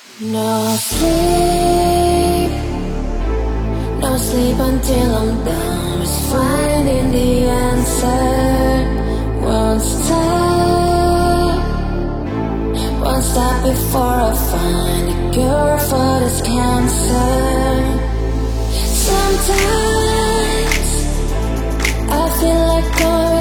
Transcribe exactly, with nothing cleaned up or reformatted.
No sleep, no sleep until I'm done with finding the answer. Won't stop, won't stop before I find a cure for this cancer. Sometimes I feel like going